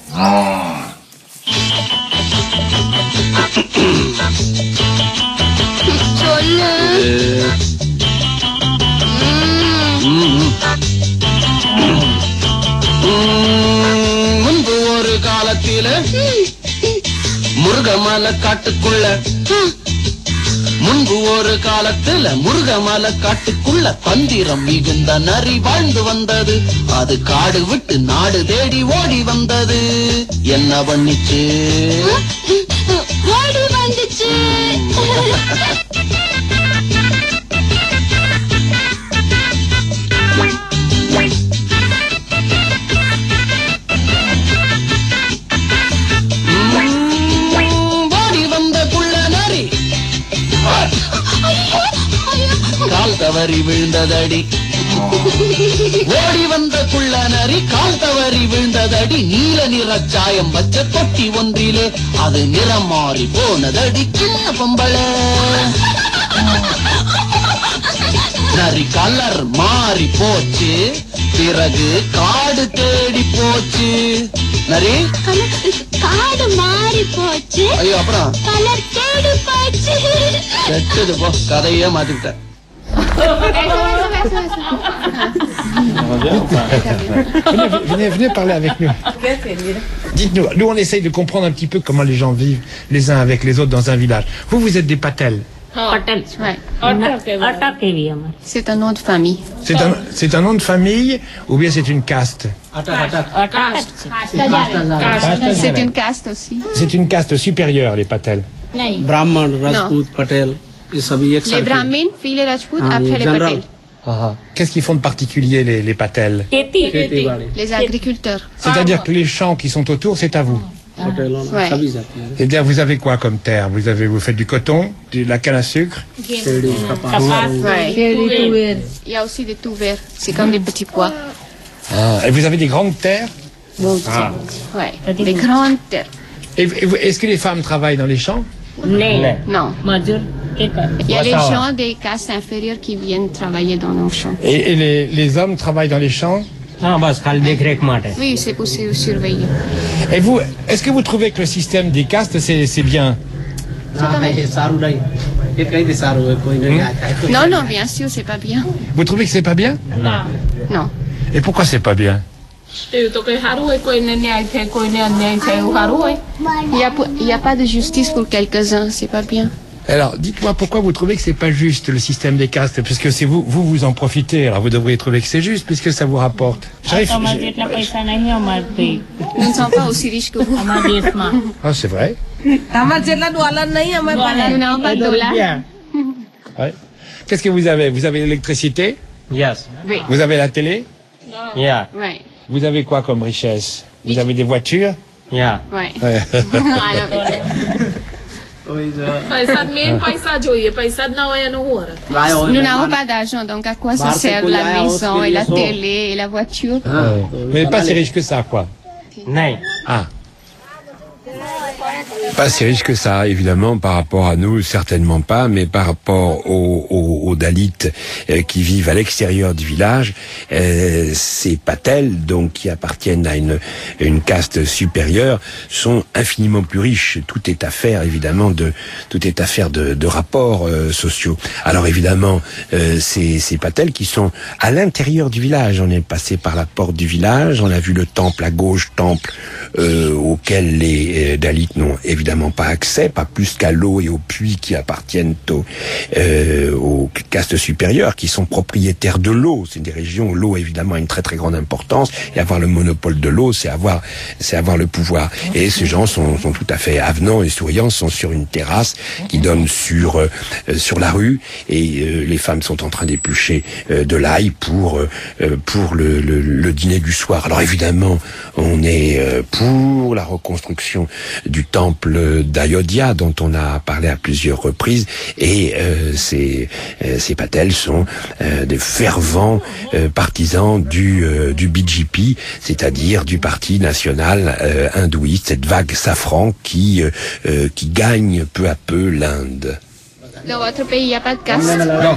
முன்பு ஒரு காலத்தில முருகமலை காட்டுக்குள்ள முன்பு ஒரு காலத்துல முருகமலை காட்டுக்குள்ள தந்திரம் மிகுந்த நரி வாழ்ந்து வந்தது. அது காடு விட்டு நாடு தேடி ஓடி வந்தது. என்ன பண்ணிச்சு? ஓடி வந்துச்சு. கால் தவறி விழுந்ததடி. ஓடி வந்த குள்ள நரி கால் தவறி விழுந்ததடி. நீல நிற சாயம் வச்ச தொட்டி ஒன்றிலே அது நிறம் மாறி போனதடி. சின்ன பொம்பளை நரி கலர் மாறி போச்சு. பிறகு காடு தேடி போச்சு. நரி காடு மாறி போச்சு. ஐயோ அப்புறம் கலர் தேடி போச்சு. கெட்டது போ, கதையே மாத்திக்கிட்ட. Venez parler avec nous. Dites-nous, nous on essaye de comprendre un petit peu comment les gens vivent les uns avec les autres dans un village. Vous êtes des patels. C'est un nom de famille. C'est un nom de famille ou bien c'est une caste? C'est une caste aussi. C'est une caste supérieure, les patels. Brahman, Rajput, Patel, ये सभी एक Les Brahmins, puis les Rajputs, après les Patels. Qu'est-ce qu'ils font de particulier les patels? Les agriculteurs. C'est-à-dire que les champs qui sont autour, c'est à vous. Ouais. C'est-à-dire vous avez quoi comme terre? Vous faites du coton, de la canne à sucre? Ouais. Il y a aussi des tout verts. C'est comme des petits pois. Et vous avez des grandes terres? Ouais. Des grandes terres. Est-ce que les femmes travaillent dans les champs? Non. Il y a les gens des castes inférieures qui viennent travailler dans nos champs. Et les hommes travaillent dans les champs? Oui, c'est pour surveiller. Et vous, est-ce que vous trouvez que le système des castes, c'est bien? Non, bien sûr, c'est pas bien. Vous trouvez que c'est pas bien? Non. Et pourquoi c'est pas bien? Il n'y a pas de justice pour quelques-uns, c'est pas bien. Alors, dites-moi pourquoi vous trouvez que c'est pas juste le système des castes, puisque c'est vous en profitez. Alors vous devriez trouver que c'est juste, puisque ça vous rapporte. Nous ne sommes pas aussi riches que vous. Ah, c'est vrai. Nous n'avons pas de dollars. Ouais. Qu'est-ce que vous avez? Vous avez l'électricité? Yes. Oui. Vous avez la télé? Yeah. Ouais. Vous avez quoi comme richesse? Vous avez des voitures? Yeah. Ouais. Nous n'avons pas d'argent, donc à quoi ça sert la maison et la télé et la voiture? Vous n'êtes pas si riche que ça, quoi. Non. Ah. Pas si riche que ça, évidemment, par rapport à nous, certainement pas, mais par rapport aux Dalits qui vivent à l'extérieur du village, ces patels, donc qui appartiennent à une caste supérieure, sont infiniment plus riches. Tout est affaire, évidemment, de rapports sociaux. Alors évidemment, ces patels qui sont à l'intérieur du village. On est passé par la porte du village, on a vu le temple à gauche, temple auquel les Dalits n'ont évidemment pas accès, pas plus qu'à l'eau et aux puits qui appartiennent aux castes supérieures, qui sont propriétaires de l'eau. C'est des régions où l'eau évidemment a une très très grande importance, et avoir le monopole de l'eau, c'est avoir le pouvoir. Et ces gens sont tout à fait avenants et souriants, sont sur une terrasse qui donne sur la rue, et les femmes sont en train d'éplucher de l'ail pour le dîner du soir. Alors évidemment, on est pour la reconstruction du temple d'Ayodhya, dont on a parlé à plusieurs reprises, et ces patels sont des fervents partisans du BJP, c'est-à-dire du parti national hindouiste, cette vague safran qui gagne peu à peu l'Inde. Dans votre pays, il n'y a pas de caste?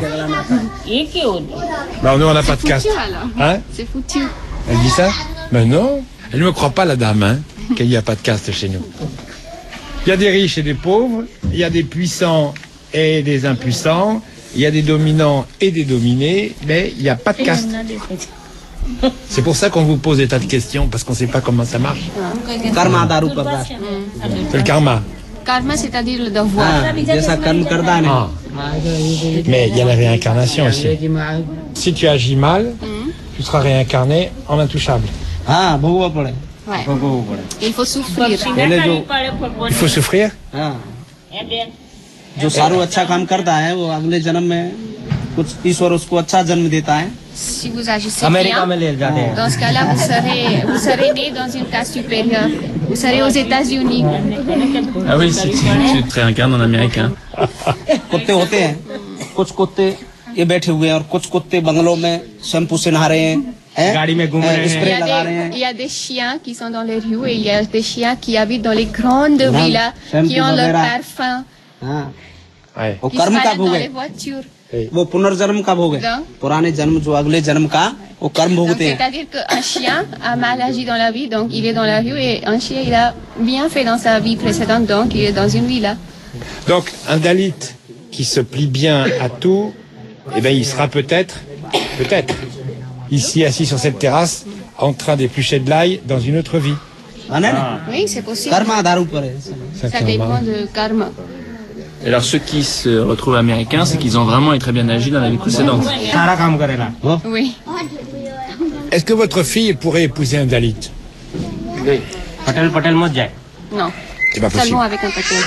Non, nous on n'a pas de caste. C'est foutu alors. Hein? C'est foutu. Elle dit ça? Mais non, elle ne me croit pas, la dame, hein. qu'il n'y a pas de caste chez nous. Il y a des riches et des pauvres, il y a des puissants et des impuissants, il y a des dominants et des dominés, mais il n'y a pas de caste. C'est pour ça qu'on vous pose des tas de questions, parce qu'on ne sait pas comment ça marche. Karma daru karda. C'est le karma. Karma, c'est-à-dire le devoir. जैसा कर्म करता है Ah. Mais il y a la réincarnation aussi. Si tu agis mal, tu seras réincarné en intouchable. हाँ भोगवा पड़े Ouais. भोगवा पड़े Il faut souffrir. पहले जो Il faut souffrir. हाँ जो सारू अच्छा काम करता है वो अगले जन्म में कुछ ईश्वर उसको अच्छा जन्म देता है. Si vous agissez bien, dans ce cas-là, vous serez né dans une classe supérieure. Vous serez aux États-Unis. Ah oui, si tu te réincarnes en américain. कुत्ते होते हैं कुछ कुत्ते ये बैठे हुए हैं और कुछ कुत्ते बंगलों में शैम्पू से नहा रहे हैं गाड़ी में घूम रहे हैं स्प्रे लगा रहे हैं. Il y a des chiens qui sont dans les rues et il y a des chiens qui habitent dans les grandes villas qui ont leur parfum. वो Qui se कर्म का baladent भोग dans है les voitures. वो पुनर्जन्म का भोग है पुराने जन्म जो अगले जन्म का वो कर्म Donc भोगते हैं. c'est-à-dire qu'un chien a mal agi dans la vie, donc il est dans la rue, et un chien il a bien fait dans sa vie précédente, donc il est dans une villa. Donc, un Dalit qui se plie bien à tout, eh ben, il sera peut-être, ici assis sur cette terrasse, en train d'éplucher de l'ail dans une autre vie. Oui, c'est possible. कर्म आधार ऊपर है. Ça dépend de karma. Et alors ceux qui se retrouvent américains, c'est qu'ils ont vraiment très bien agi dans la vie précédente. सारा काम करेगा. Oui. Est-ce que votre fille pourrait épouser un Dalit? Patel मत जाए. Non. C'est pas possible. Seulement avec un paquet.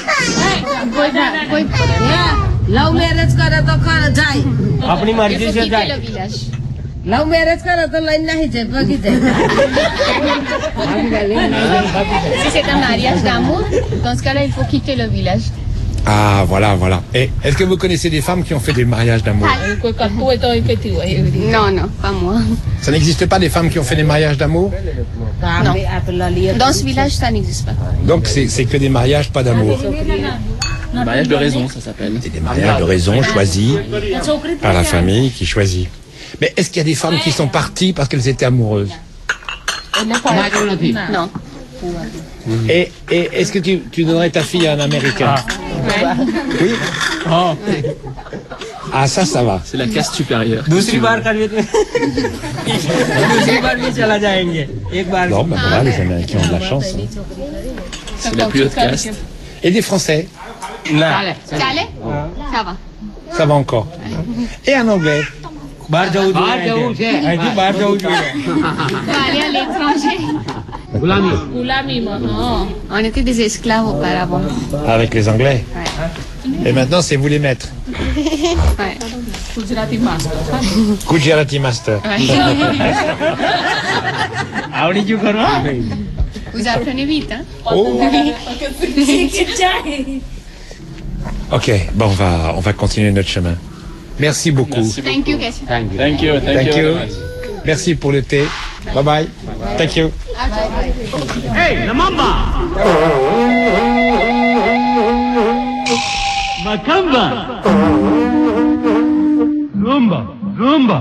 Love marriage करे तो कर जाए अपनी Il मर्जी faut से quitter जाए. le village. लव मैरिज करे तो लाइन नहीं जाए बगी जाए. Si c'est un mariage d'amour, dans ce cas-là, il faut quitter le village. Ah, voilà. Et est-ce que vous connaissez des femmes qui ont fait des mariages d'amour? Non, non, pas moi. Ça n'existe pas des femmes qui ont fait des mariages d'amour? Non. Dans ce village, ça n'existe pas. Donc c'est que des mariages, pas d'amour. Mariage de raison, ça s'appelle. C'est des mariages de raison choisis par la famille qui choisit. Mais est-ce qu'il y a des femmes qui sont parties parce qu'elles étaient amoureuses? Non. Et est-ce que tu donnerais ta fille à un Américain? Oui. Ah, ça va. C'est la caste supérieure. दूसरी बार करिए तो दूसरी बार भी चला जाएंगे. एक बार. Non, ben voilà, les Américains ont de la chance. C'est la plus haute caste. Et des Français? Calais? Ça va. Ça va encore. Et un Anglais? बाहर जाऊँ बाहर जाऊँ. Faut aller à l'étranger. Non. On était des esclaves auparavant. Avec les Anglais? Et maintenant, c'est vous les maîtres? Ouais. Gujarati Master. Vous apprenez vite, hein? Oh. Ok, bon, on va continuer notre chemin. Merci beaucoup. Thank you, Cassie. Thank you. Merci pour le thé. Bye bye. Thank you. Hey, la mamba! Macamba! Rumba!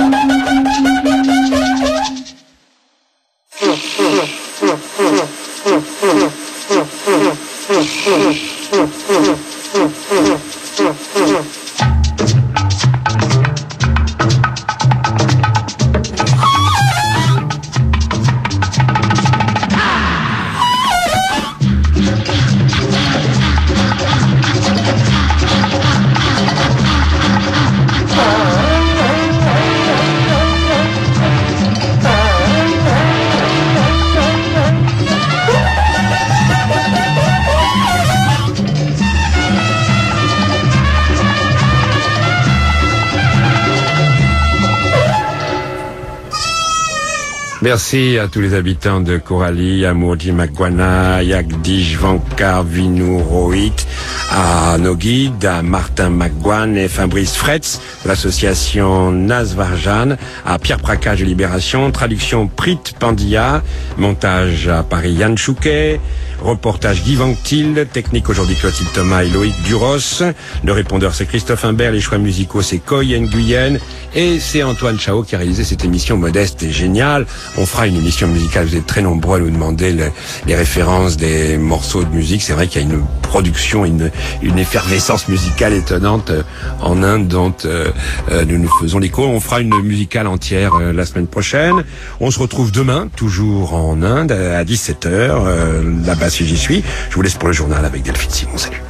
Merci à tous les habitants de Coralie, à Mourdi Maguana, Yagdish, Vankar, Vinou, Rohit, à nos guides, à Martin Magouane et Fabrice Fretz, de l'association Nazvarjan, à Pierre Prakash de Libération, traduction Prit Pandya, montage à Paris Yann Chouquet, Reportage Guy Vanctil, technique aujourd'hui Clotilde Thomas et Loïc Duros. Le répondeur c'est Christophe Imbert, les choix musicaux c'est Coy Nguyen et c'est Antoine Chao qui a réalisé cette émission modeste et géniale. On fera une émission musicale, vous êtes très nombreux à nous demander les références des morceaux de musique. C'est vrai qu'il y a une production, une effervescence musicale étonnante en Inde dont nous nous faisons l'écho. On fera une musicale entière la semaine prochaine. On se retrouve demain, toujours en Inde, à 17h, là-bas si j'y suis. Je vous laisse pour le journal avec Delphine Simon. Salut.